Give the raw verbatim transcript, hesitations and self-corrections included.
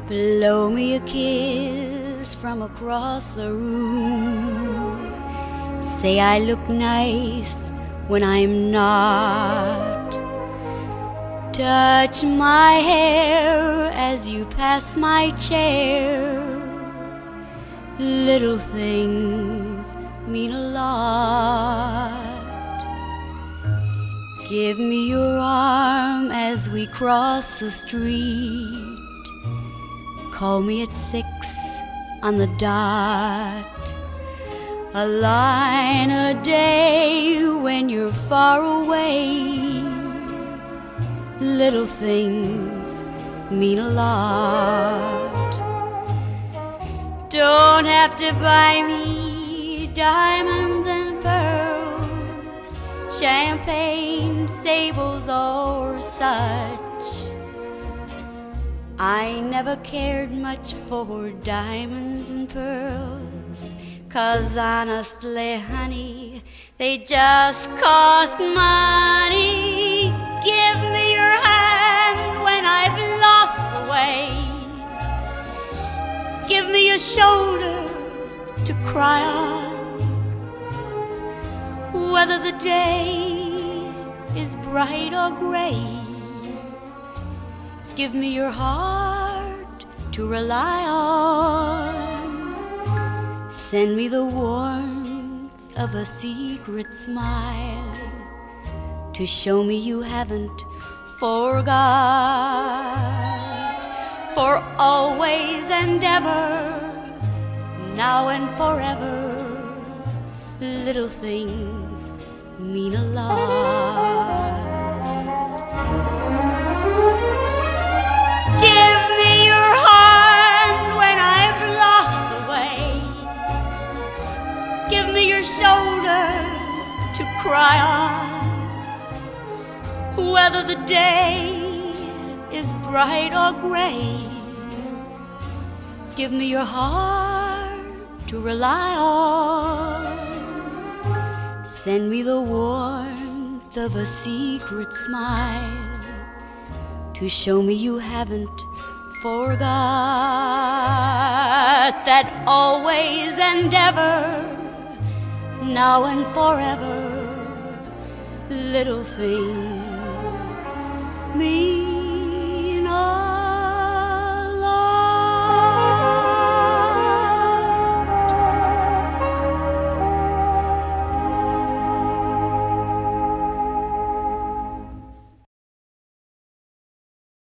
Blow me a kiss from across the room. Say I look nice when I'm not. Touch my hair as you pass my chair. Little things mean a lot. Give me your arm as we cross the street. Call me at six on the dot. A line a day when you're far away. Little things mean a lot. Don't have to buy me diamonds and pearls, champagne, sables, or such. I never cared much for diamonds and pearls, 'cause honestly, honey, they just cost money. Give me your hand when I've lost the way. Give me a shoulder to cry on, whether the day is bright or gray. Give me your heart to rely on. Send me the warmth of a secret smile to show me you haven't forgot. For always and ever, now and forever, little things mean a lot. Give me your hand when I've lost the way. Give me your shoulder to cry on, whether the day is bright or gray. Give me your heart to rely on. Send me the warmth of a secret smile to show me you haven't forgot. That always and ever, now and forever, little things mean